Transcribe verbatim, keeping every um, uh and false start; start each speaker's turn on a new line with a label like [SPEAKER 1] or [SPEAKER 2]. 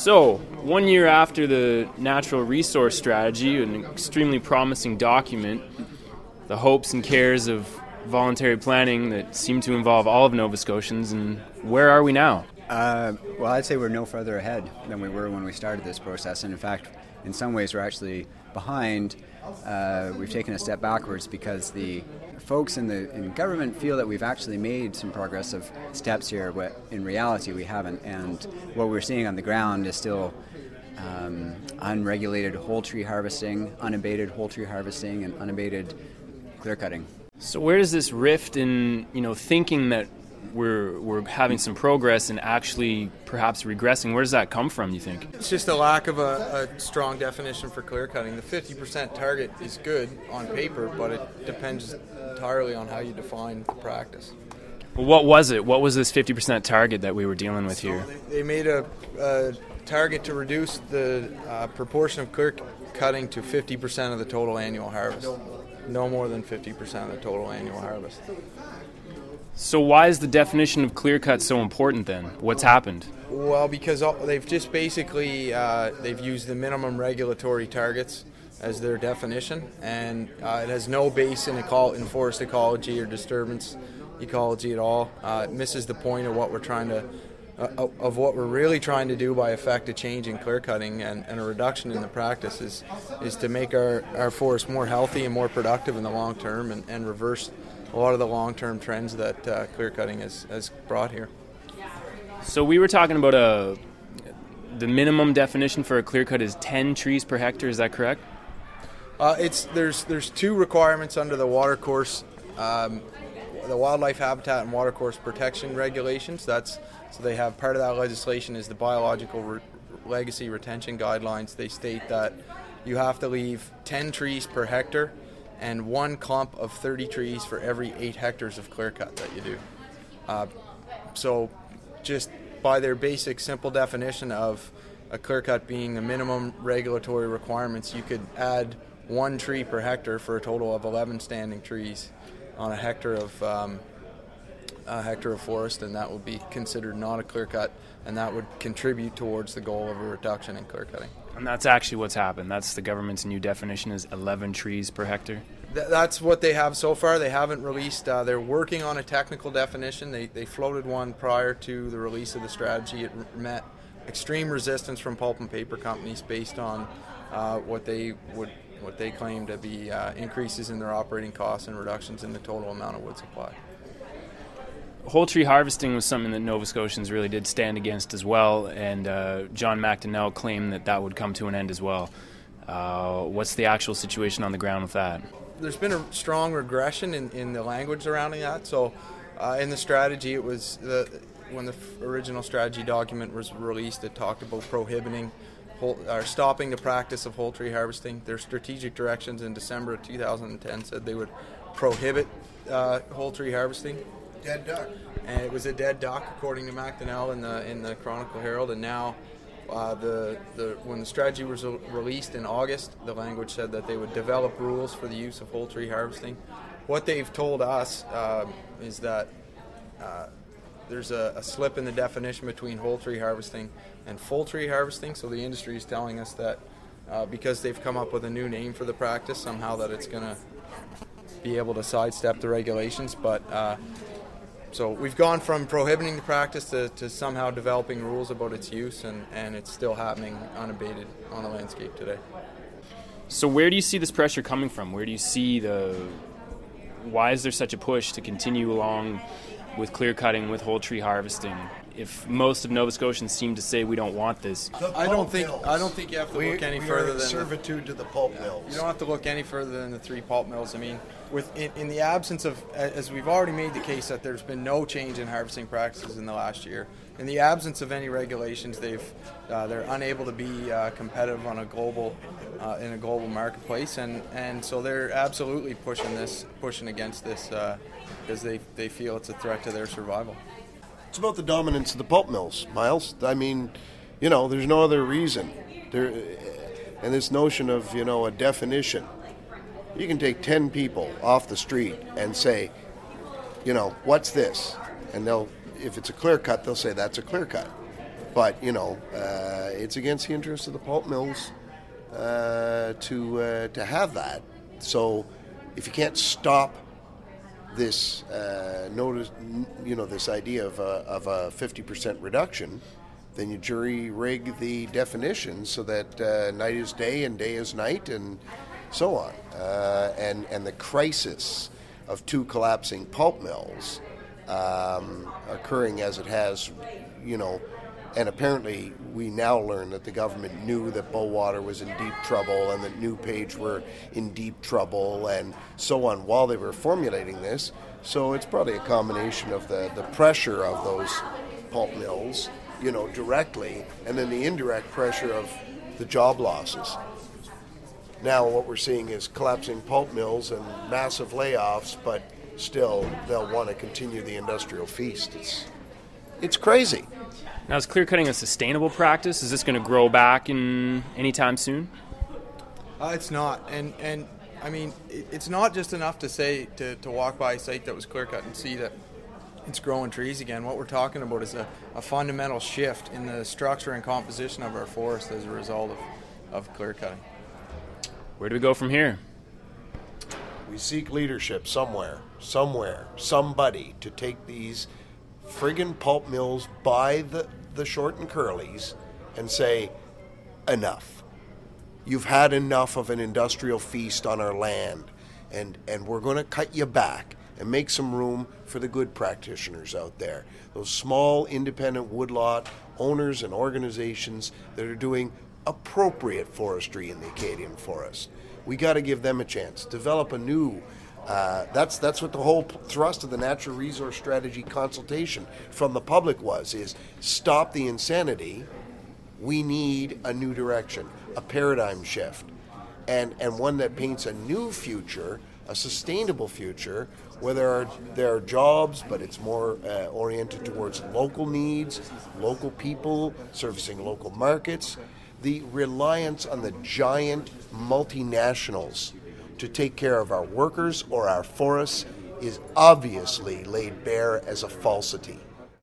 [SPEAKER 1] So, one year after the Natural Resource Strategy, an extremely promising document, the hopes and cares of voluntary planning that seem to involve all of Nova Scotians, and where are we now?
[SPEAKER 2] Uh, well, I'd say we're no further ahead than we were when we started this process, and in fact, in some ways we're actually behind. Uh, we've taken a step backwards because the folks in the in government feel that we've actually made some progressive steps here, but in reality we haven't, and what we're seeing on the ground is still um, unregulated whole tree harvesting, unabated whole tree harvesting, and unabated clear cutting.
[SPEAKER 1] So where does this rift in, you know, thinking that we're we're having some progress and actually perhaps regressing, where does that come from, you think?
[SPEAKER 3] It's just a lack of a, a strong definition for clear cutting. The fifty percent target is good on paper, but it depends entirely on how you define the practice.
[SPEAKER 1] Well, what was it? What was this fifty percent target that we were dealing with
[SPEAKER 3] so
[SPEAKER 1] here?
[SPEAKER 3] They, they made a, a target to reduce the uh, proportion of clear cutting to fifty percent of the total annual harvest. No more than fifty percent of the total annual harvest.
[SPEAKER 1] So why is the definition of clear cut so important then? What's happened?
[SPEAKER 3] Well, because all, they've just basically uh, they've used the minimum regulatory targets as their definition, and uh, it has no base in, eco- in forest ecology or disturbance ecology at all. Uh, it misses the point of what we're trying to uh, of what we're really trying to do by effect a change in clear cutting and, and a reduction in the practice is is to make our, our forest more healthy and more productive in the long term, and, and reverse a lot of the long-term trends that uh, clear cutting has, has brought here.
[SPEAKER 1] So we were talking about a the minimum definition for a clear cut is ten trees per hectare. Is that correct?
[SPEAKER 3] Uh, it's there's there's two requirements under the watercourse, um, the wildlife habitat and watercourse protection regulations. That's so they have part of that legislation is the biological re- legacy retention guidelines. They state that you have to leave ten trees per hectare and one clump of thirty trees for every eight hectares of clear cut that you do. Uh, so just by their basic simple definition of a clear cut being the minimum regulatory requirements, you could add one tree per hectare for a total of eleven standing trees on a hectare of um, a hectare of forest, and that would be considered not a clear cut, and that would contribute towards the goal of a reduction in clear cutting.
[SPEAKER 1] And that's actually what's happened. That's the government's new definition is eleven trees per hectare.
[SPEAKER 3] Th- that's what they have so far. They haven't released, uh, they're working on a technical definition. They, they floated one prior to the release of the strategy. It r- met extreme resistance from pulp and paper companies based on uh, what they would what they claim to be uh, increases in their operating costs and reductions in the total amount of wood supply.
[SPEAKER 1] Whole tree harvesting was something that Nova Scotians really did stand against as well, and uh, John McDonnell claimed that that would come to an end as well. Uh, what's the actual situation on the ground with that?
[SPEAKER 3] There's been a strong regression in, in the language surrounding that. So uh, in the strategy, it was the, when the f- original strategy document was released, it talked about prohibiting whole, or stopping the practice of whole tree harvesting. Their strategic directions in December of two thousand ten said they would prohibit uh, whole tree harvesting.
[SPEAKER 4] Dead duck.
[SPEAKER 3] And it was a dead duck, according to McDonnell in the in the Chronicle Herald. And now, uh, the the when the strategy was released in August, the language said that they would develop rules for the use of whole tree harvesting. What they've told us uh, is that uh, there's a, a slip in the definition between whole tree harvesting and full tree harvesting. So the industry is telling us that uh, because they've come up with a new name for the practice, somehow that it's going to be able to sidestep the regulations, but. Uh, So we've gone from prohibiting the practice to, to somehow developing rules about its use, and, and it's still happening unabated on the landscape today.
[SPEAKER 1] So where do you see this pressure coming from? Where do you see the... Why is there such a push to continue along with clear cutting, with whole tree harvesting, if most of Nova Scotians seem to say we don't want this?
[SPEAKER 3] I don't think I don't think you have to
[SPEAKER 4] we,
[SPEAKER 3] look any
[SPEAKER 4] we
[SPEAKER 3] further
[SPEAKER 4] are in
[SPEAKER 3] than
[SPEAKER 4] servitude to the pulp mills.
[SPEAKER 3] You don't have to look any further than the three pulp mills. I mean, with in, in the absence of, as we've already made the case that there's been no change in harvesting practices in the last year. In the absence of any regulations, they've uh, they're unable to be uh, competitive on a global uh, in a global marketplace, and, and so they're absolutely pushing this pushing against this uh, because they they feel it's a threat to their survival.
[SPEAKER 4] It's about the dominance of the pulp mills, Miles. I mean, you know, there's no other reason. There, and this notion of, you know, a definition. You can take ten people off the street and say, you know, what's this? And they'll, if it's a clear cut, they'll say that's a clear cut. But, you know, uh, it's against the interests of the pulp mills uh, to uh, to have that. So if you can't stop this uh, notice, you know, this idea of a, of a fifty percent reduction, then you jury rig the definitions so that uh, night is day and day is night and so on. Uh, and, and the crisis of two collapsing pulp mills um, occurring as it has, you know, and apparently we now learn that the government knew that Bowater was in deep trouble and that New Page were in deep trouble and so on while they were formulating this. So it's probably a combination of the, the pressure of those pulp mills, you know, directly, and then the indirect pressure of the job losses. Now what we're seeing is collapsing pulp mills and massive layoffs, but still they'll want to continue the industrial feast. It's, it's crazy.
[SPEAKER 1] Now, is clear cutting a sustainable practice? Is this going to grow back in anytime soon?
[SPEAKER 3] Uh, it's not, and and I mean, it, it's not just enough to say to, to walk by a site that was clear cut and see that it's growing trees again. What we're talking about is a, a fundamental shift in the structure and composition of our forest as a result of, of clear cutting.
[SPEAKER 1] Where do we go from here?
[SPEAKER 4] We seek leadership somewhere, somewhere, somebody to take these friggin' pulp mills by the, the short and curlies and say, enough. You've had enough of an industrial feast on our land, and, and we're going to cut you back and make some room for the good practitioners out there. Those small independent woodlot owners and organizations that are doing appropriate forestry in the Acadian forest. We got to give them a chance. Develop a new Uh, that's that's what the whole thrust of the natural resource strategy consultation from the public was, is stop the insanity. We need a new direction, a paradigm shift, and and one that paints a new future, a sustainable future, where there are, there are jobs, but it's more uh, oriented towards local needs, local people, servicing local markets. The reliance on the giant multinationals to take care of our workers or our forests is obviously laid bare as a falsity.